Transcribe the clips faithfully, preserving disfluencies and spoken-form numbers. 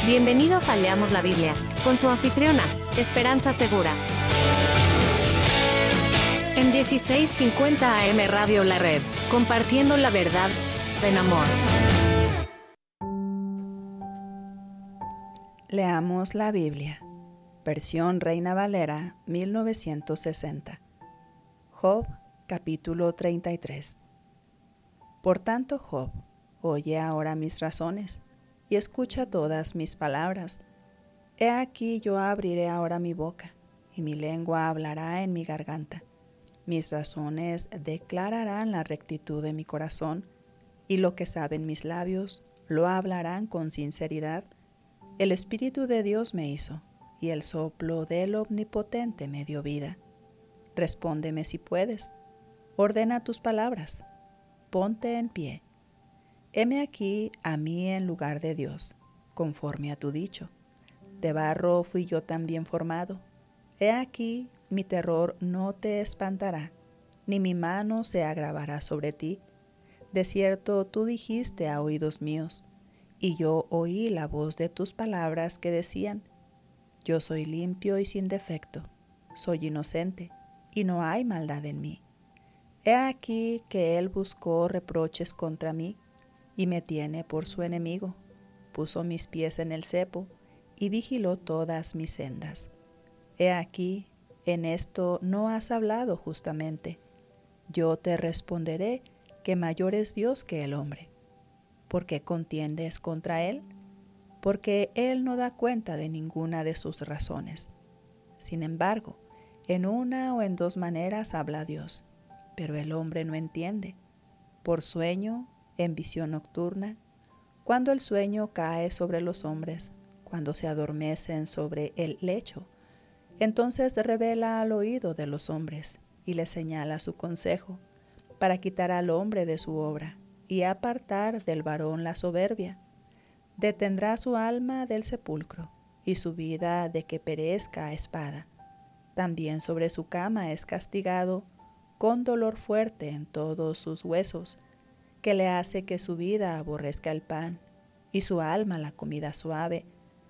Bienvenidos a Leamos la Biblia, con su anfitriona, Esperanza Segura. En dieciséis cincuenta A M Radio La Red, compartiendo la verdad en amor. Leamos la Biblia, versión Reina Valera mil novecientos sesenta. Job, capítulo treinta y tres. Por tanto, Job, oye ahora mis razones, y escucha todas mis palabras. He aquí yo abriré ahora mi boca, y mi lengua hablará en mi garganta. Mis razones declararán la rectitud de mi corazón, y lo que saben mis labios lo hablarán con sinceridad. El Espíritu de Dios me hizo, y el soplo del Omnipotente me dio vida. Respóndeme si puedes, ordena tus palabras, ponte en pie. Heme aquí a mí en lugar de Dios, conforme a tu dicho. De barro fui yo también formado. He aquí mi terror no te espantará, ni mi mano se agravará sobre ti. De cierto tú dijiste a oídos míos, y yo oí la voz de tus palabras que decían: yo soy limpio y sin defecto, soy inocente, y no hay maldad en mí. He aquí que él buscó reproches contra mí, y me tiene por su enemigo. Puso mis pies en el cepo, y vigiló todas mis sendas. He aquí, en esto no has hablado justamente. Yo te responderé que mayor es Dios que el hombre. ¿Por qué contiendes contra él? Porque él no da cuenta de ninguna de sus razones. Sin embargo, en una o en dos maneras habla Dios, pero el hombre no entiende. Por sueño, en visión nocturna, cuando el sueño cae sobre los hombres, cuando se adormecen sobre el lecho, entonces revela al oído de los hombres y les señala su consejo, para quitar al hombre de su obra y apartar del varón la soberbia. Detendrá su alma del sepulcro y su vida de que perezca a espada. También sobre su cama es castigado con dolor fuerte en todos sus huesos, que le hace que su vida aborrezca el pan y su alma la comida suave.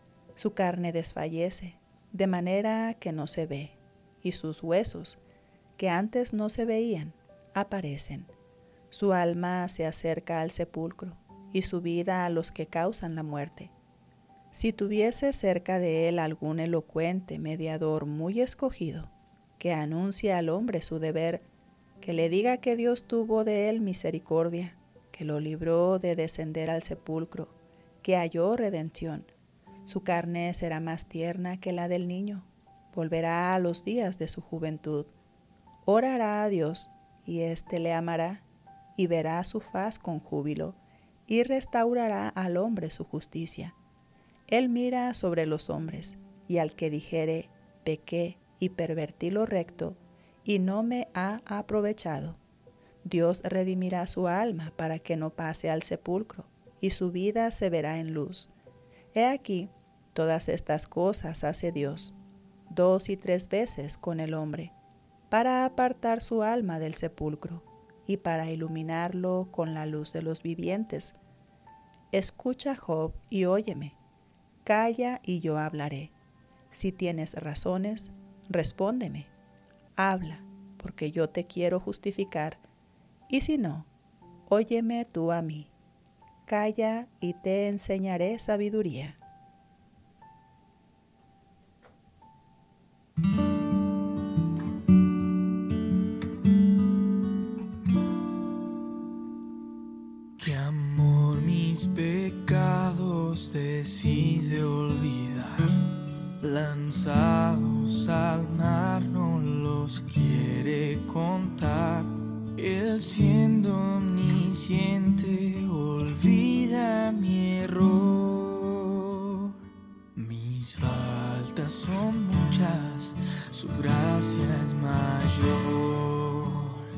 Su carne desfallece, de manera que no se ve, y sus huesos, que antes no se veían, aparecen. Su alma se acerca al sepulcro, y su vida a los que causan la muerte. Si tuviese cerca de él algún elocuente mediador muy escogido, que anuncie al hombre su deber, que le diga que Dios tuvo de él misericordia, que lo libró de descender al sepulcro, que halló redención. Su carne será más tierna que la del niño, volverá a los días de su juventud. Orará a Dios, y éste le amará, y verá su faz con júbilo, y restaurará al hombre su justicia. Él mira sobre los hombres, y al que dijere, pequé y pervertí lo recto, y no me ha aprovechado. Dios redimirá su alma para que no pase al sepulcro, y su vida se verá en luz. He aquí, todas estas cosas hace Dios, dos y tres veces con el hombre, para apartar su alma del sepulcro, y para iluminarlo con la luz de los vivientes. Escucha, Job, y óyeme. Calla y yo hablaré. Si tienes razones, respóndeme. Habla, porque yo te quiero justificar. Y si no, óyeme tú a mí. Calla y te enseñaré sabiduría. Qué amor mis pecados decide olvidar, lanzados al mar no los quiere contar. Él siendo omnisciente olvida mi error. Mis faltas son muchas, su gracia es mayor.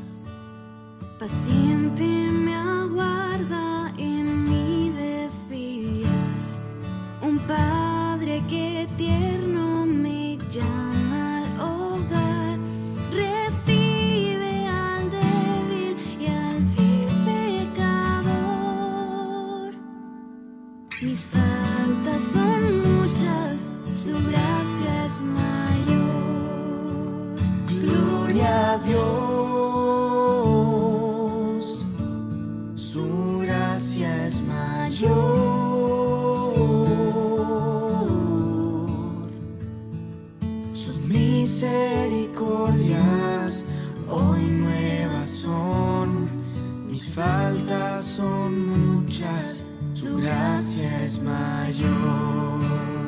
Paciente me aguarda en mi desviar, un padre que tierno me llama al hogar, recibe al débil y al vil pecador. Mis faltas faltas son muchas, su gracia es mayor. Gloria a Dios, su gracia es mayor. Sus misericordias hoy nuevas son, mis faltas son muchas, su gracia es mayor.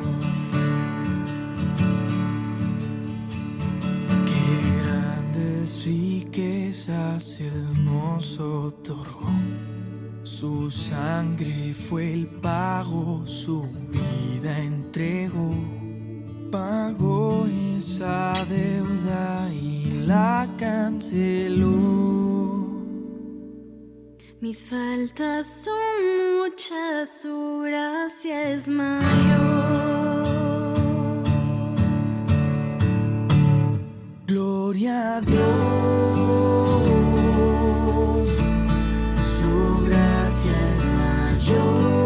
Qué grandes riquezas Él nos otorgó, su sangre fue el pago, su vida entregó. Pagó esa deuda y la canceló. Mis faltas son muchas, su gracia es mayor. Gloria a Dios, su gracia es mayor.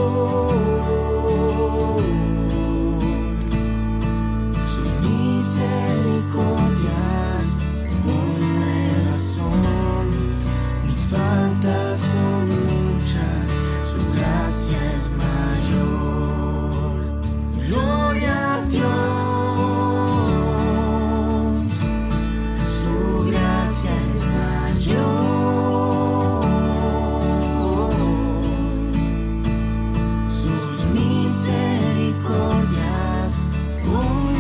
Misericordias muy nuevas son, mis faltas son muchas, su gracia es mayor. Gloria a Dios, su gracia es mayor. Sus misericordias muy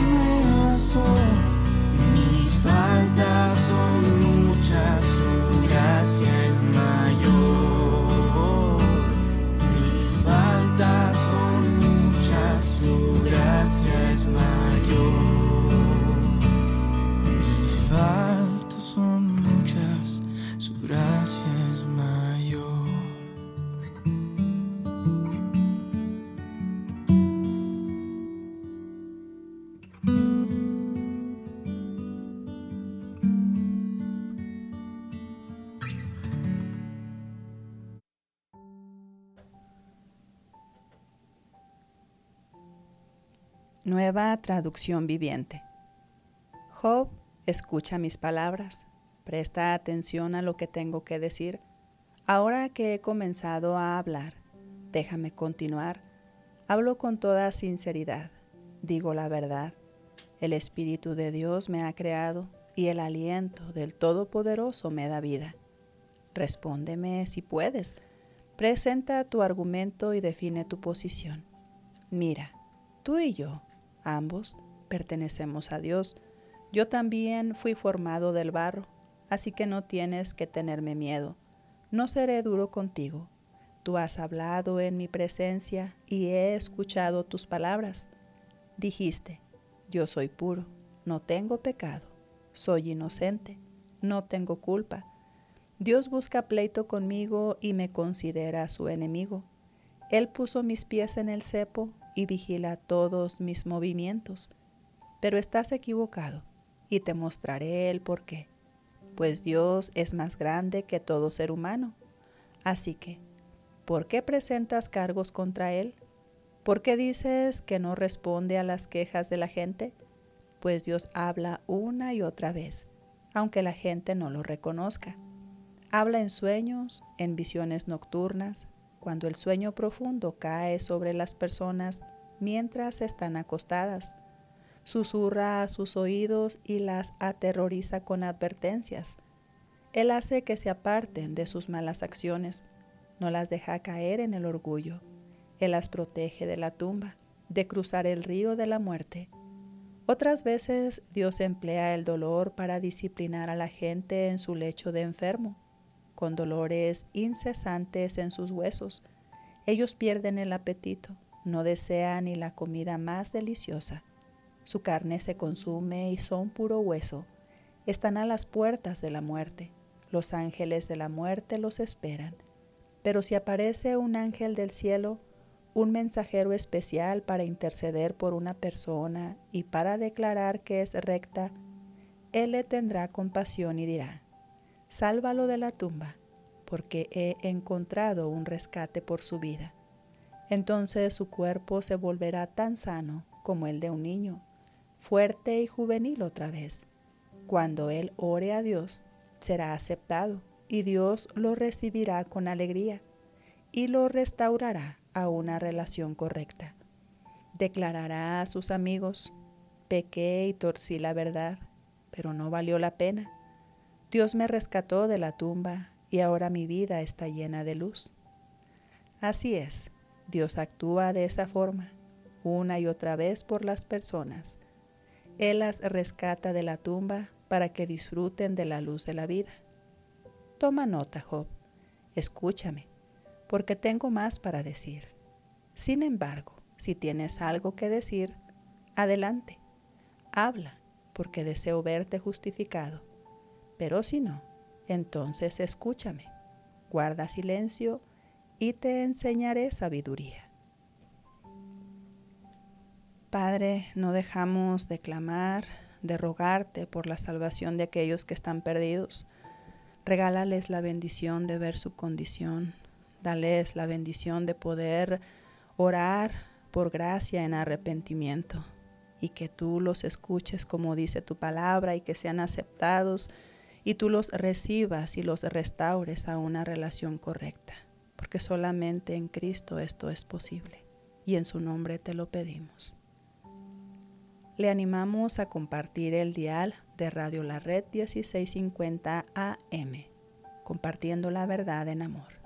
mis faltas son muchas, su gracia es mayor. Mis faltas son muchas, su gracia es mayor. Mis faltas son muchas, su gracia es mayor. Nueva traducción viviente. Job, escucha mis palabras, presta atención a lo que tengo que decir. Ahora que he comenzado a hablar, déjame continuar. Hablo con toda sinceridad, digo la verdad. El Espíritu de Dios me ha creado y el aliento del Todopoderoso me da vida. Respóndeme si puedes. Presenta tu argumento y define tu posición. Mira, tú y yo, ambos, pertenecemos a Dios. Yo también fui formado del barro, así que no tienes que tenerme miedo. No seré duro contigo. Tú has hablado en mi presencia y he escuchado tus palabras. Dijiste, yo soy puro, no tengo pecado, soy inocente, no tengo culpa. Dios busca pleito conmigo y me considera su enemigo. Él puso mis pies en el cepo y vigila todos mis movimientos. Pero estás equivocado y te mostraré el por qué. Pues Dios es más grande que todo ser humano. Así que, ¿por qué presentas cargos contra Él? ¿Por qué dices que no responde a las quejas de la gente? Pues Dios habla una y otra vez, aunque la gente no lo reconozca. Habla en sueños, en visiones nocturnas, cuando el sueño profundo cae sobre las personas mientras están acostadas. Susurra a sus oídos y las aterroriza con advertencias. Él hace que se aparten de sus malas acciones, no las deja caer en el orgullo. Él las protege de la tumba, de cruzar el río de la muerte. Otras veces Dios emplea el dolor para disciplinar a la gente en su lecho de enfermo. Con dolores incesantes en sus huesos, ellos pierden el apetito, no desean ni la comida más deliciosa. Su carne se consume y son puro hueso. Están a las puertas de la muerte. Los ángeles de la muerte los esperan. Pero si aparece un ángel del cielo, un mensajero especial para interceder por una persona y para declarar que es recta, él le tendrá compasión y dirá: sálvalo de la tumba, porque he encontrado un rescate por su vida. Entonces su cuerpo se volverá tan sano como el de un niño, fuerte y juvenil otra vez. Cuando él ore a Dios, será aceptado y Dios lo recibirá con alegría y lo restaurará a una relación correcta. Declarará a sus amigos: pequé y torcí la verdad, pero no valió la pena. Dios me rescató de la tumba y ahora mi vida está llena de luz. Así es, Dios actúa de esa forma, una y otra vez por las personas. Él las rescata de la tumba para que disfruten de la luz de la vida. Toma nota, Job, escúchame, porque tengo más para decir. Sin embargo, si tienes algo que decir, adelante, habla, porque deseo verte justificado. Pero si no, entonces escúchame, guarda silencio y te enseñaré sabiduría. Padre, no dejamos de clamar, de rogarte por la salvación de aquellos que están perdidos. Regálales la bendición de ver su condición. Dales la bendición de poder orar por gracia en arrepentimiento y que tú los escuches como dice tu palabra y que sean aceptados y tú los recibas y los restaures a una relación correcta, porque solamente en Cristo esto es posible y en su nombre te lo pedimos. Le animamos a compartir el dial de Radio La Red dieciséis cincuenta A M, compartiendo la verdad en amor.